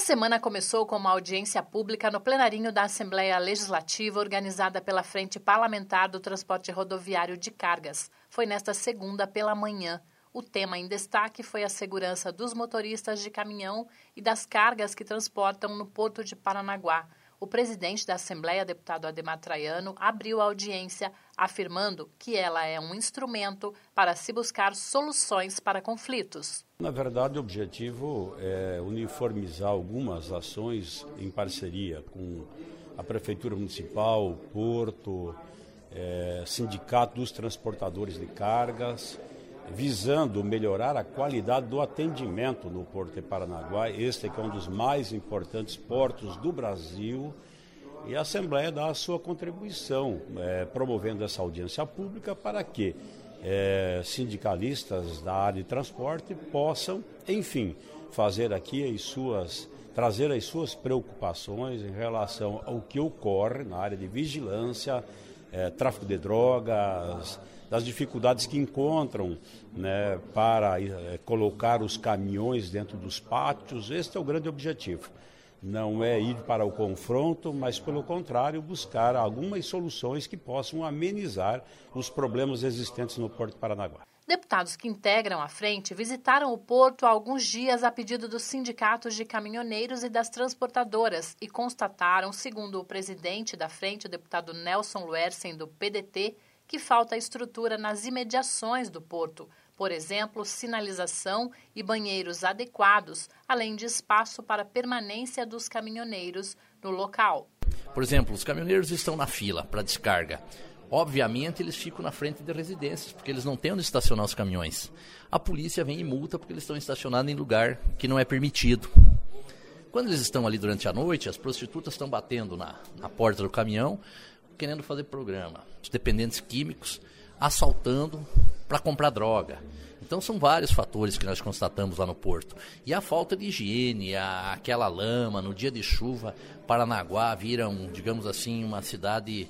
semana começou com uma audiência pública no plenarinho da Assembleia Legislativa, organizada pela Frente Parlamentar do Transporte Rodoviário de Cargas. Foi nesta segunda pela manhã. O tema em destaque foi a segurança dos motoristas de caminhão e das cargas que transportam no Porto de Paranaguá. O presidente da Assembleia, deputado Ademar Traiano, abriu a audiência, afirmando que ela é um instrumento para se buscar soluções para conflitos. Na verdade, o objetivo é uniformizar algumas ações em parceria com a Prefeitura Municipal, o Porto, Sindicato dos Transportadores de Cargas, visando melhorar a qualidade do atendimento no Porto de Paranaguá, este que é um dos mais importantes portos do Brasil, e a Assembleia dá a sua contribuição, promovendo essa audiência pública para que sindicalistas da área de transporte possam, enfim, trazer as suas preocupações em relação ao que ocorre na área de vigilância, tráfico de drogas, das dificuldades que encontram, né, para colocar os caminhões dentro dos pátios. Este é o grande objetivo. Não é ir para o confronto, mas, pelo contrário, buscar algumas soluções que possam amenizar os problemas existentes no Porto de Paranaguá. Deputados que integram a frente visitaram o Porto há alguns dias a pedido dos sindicatos de caminhoneiros e das transportadoras e constataram, segundo o presidente da frente, o deputado Nelson Luersen, do PDT, que falta estrutura nas imediações do porto, por exemplo, sinalização e banheiros adequados, além de espaço para permanência dos caminhoneiros no local. Por exemplo, os caminhoneiros estão na fila para descarga. Obviamente, eles ficam na frente de residências, porque eles não têm onde estacionar os caminhões. A polícia vem e multa porque eles estão estacionados em lugar que não é permitido. Quando eles estão ali durante a noite, as prostitutas estão batendo na porta do caminhão, querendo fazer programa. Os dependentes químicos assaltando para comprar droga. Então são vários fatores que nós constatamos lá no Porto. E a falta de higiene, aquela lama, no dia de chuva, Paranaguá vira, digamos assim, uma cidade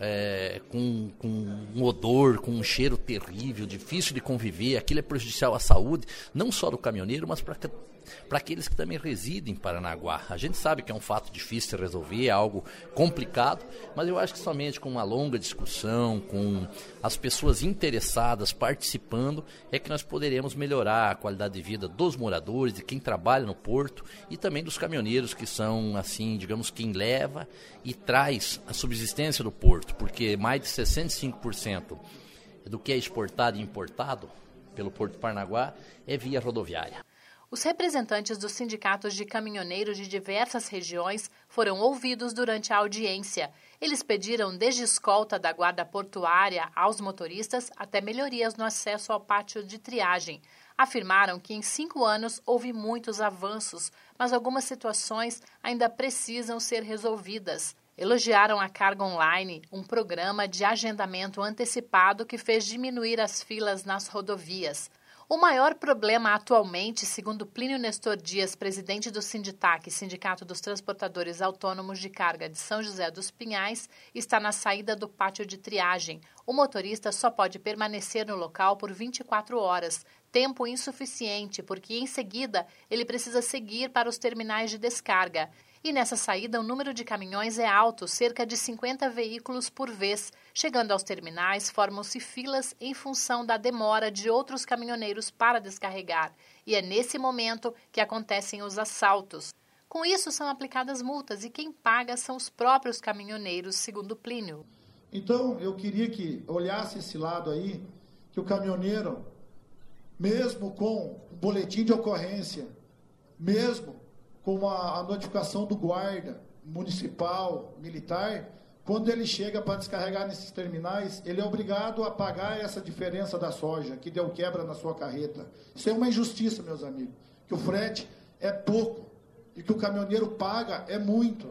com um odor, com um cheiro terrível, difícil de conviver. Aquilo é prejudicial à saúde, não só do caminhoneiro, mas para aqueles que também residem em Paranaguá. A gente sabe que é um fato difícil de resolver, é algo complicado, mas eu acho que somente com uma longa discussão, com as pessoas interessadas participando, é que nós poderemos melhorar a qualidade de vida dos moradores, de quem trabalha no porto e também dos caminhoneiros, que são, assim, digamos, quem leva e traz a subsistência do porto, porque mais de 65% do que é exportado e importado pelo Porto de Paranaguá é via rodoviária. Os representantes dos sindicatos de caminhoneiros de diversas regiões foram ouvidos durante a audiência. Eles pediram desde escolta da guarda portuária aos motoristas até melhorias no acesso ao pátio de triagem. Afirmaram que em 5 anos houve muitos avanços, mas algumas situações ainda precisam ser resolvidas. Elogiaram a Carga Online, um programa de agendamento antecipado que fez diminuir as filas nas rodovias. O maior problema atualmente, segundo Plínio Nestor Dias, presidente do Sinditac, Sindicato dos Transportadores Autônomos de Carga de São José dos Pinhais, está na saída do pátio de triagem. O motorista só pode permanecer no local por 24 horas, tempo insuficiente, porque em seguida ele precisa seguir para os terminais de descarga. E nessa saída o número de caminhões é alto, cerca de 50 veículos por vez. Chegando aos terminais, formam-se filas em função da demora de outros caminhoneiros para descarregar. E é nesse momento que acontecem os assaltos. Com isso, são aplicadas multas e quem paga são os próprios caminhoneiros, segundo Plínio. Então, eu queria que olhasse esse lado aí, que o caminhoneiro, mesmo com o boletim de ocorrência, mesmo com a notificação do guarda municipal, militar, quando ele chega para descarregar nesses terminais, ele é obrigado a pagar essa diferença da soja, que deu quebra na sua carreta. Isso é uma injustiça, meus amigos, que o frete é pouco e que o caminhoneiro paga é muito.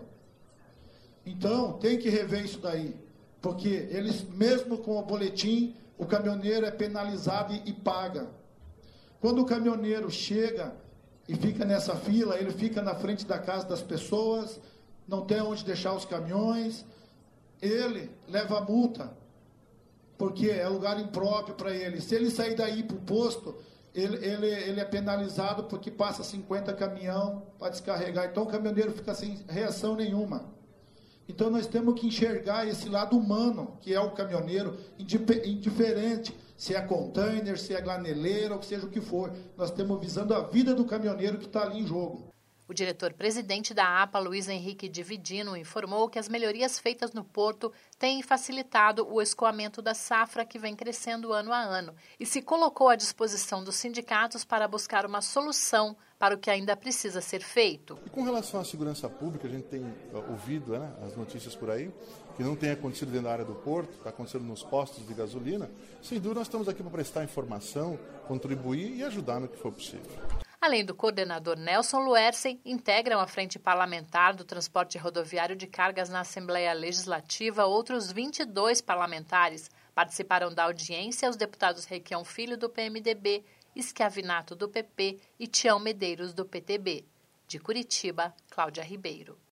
Então, tem que rever isso daí, porque eles, mesmo com o boletim, o caminhoneiro é penalizado e paga. Quando o caminhoneiro chega e fica nessa fila, ele fica na frente da casa das pessoas, não tem onde deixar os caminhões, ele leva a multa, porque é lugar impróprio para ele. Se ele sair daí para o posto, ele é penalizado porque passa 50 caminhão para descarregar. Então o caminhoneiro fica sem reação nenhuma. Então nós temos que enxergar esse lado humano, que é o caminhoneiro, indiferente se é container, se é graneleira, ou que seja o que for. Nós estamos visando a vida do caminhoneiro que está ali em jogo. O diretor-presidente da APA, Luiz Henrique Dividino, informou que as melhorias feitas no porto têm facilitado o escoamento da safra, que vem crescendo ano a ano, e se colocou à disposição dos sindicatos para buscar uma solução para o que ainda precisa ser feito. E com relação à segurança pública, a gente tem ouvido as notícias por aí, que não tem acontecido dentro da área do porto, está acontecendo nos postos de gasolina. Sem dúvida, nós estamos aqui para prestar informação, contribuir e ajudar no que for possível. Além do coordenador Nelson Luersen, integram a Frente Parlamentar do Transporte Rodoviário de Cargas na Assembleia Legislativa outros 22 parlamentares. Participaram da audiência os deputados Requião Filho, do PMDB, Schiavinato, do PP e Tião Medeiros, do PTB. De Curitiba, Cláudia Ribeiro.